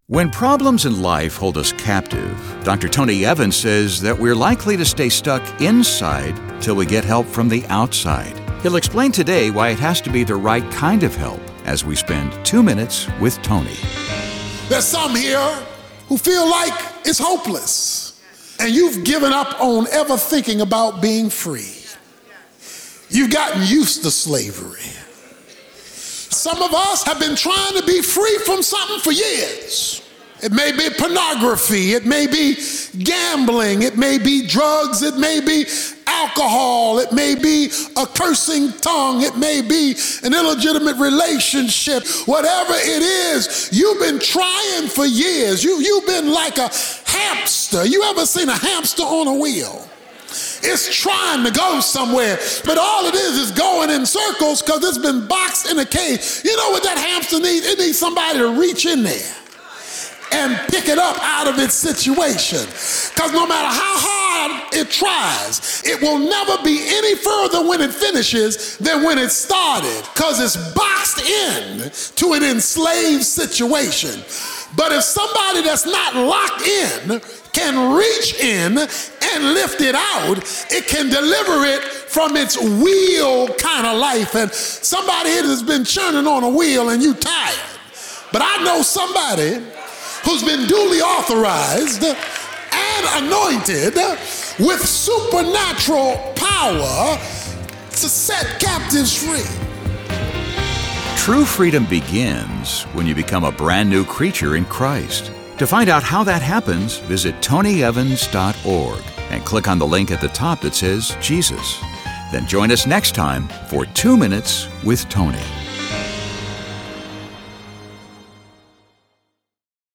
When problems in life hold us captive, Dr. Tony Evans says that we're likely to stay stuck inside till we get help from the outside. He'll explain today why it has to be the right kind of help as we spend 2 minutes with Tony. There's some here who feel like it's hopeless, and you've given up on ever thinking about being free. You've gotten used to slavery. Some of us have been trying to be free from something for years. It may be pornography, it may be gambling, it may be drugs, it may be alcohol, it may be a cursing tongue, it may be an illegitimate relationship. Whatever it is, you've been trying for years. You've been like a hamster. You ever seen a hamster on a wheel? It's trying to go somewhere, but all it is going in circles because it's been boxed in a cage. You know what that hamster needs? It needs somebody to reach in there and pick it up out of its situation. Because no matter how hard it tries, it will never be any further when it finishes than when it started, because it's boxed in to an enslaved situation. But if somebody that's not locked in can reach in and lift it out, it can deliver it from its wheel kind of life. And somebody here has been churning on a wheel and you tired. But I know somebody who's been duly authorized and anointed with supernatural power to set captives free. True freedom begins when you become a brand new creature in Christ. To find out how that happens, visit tonyevans.org and click on the link at the top that says Jesus. Then join us next time for 2 Minutes with Tony.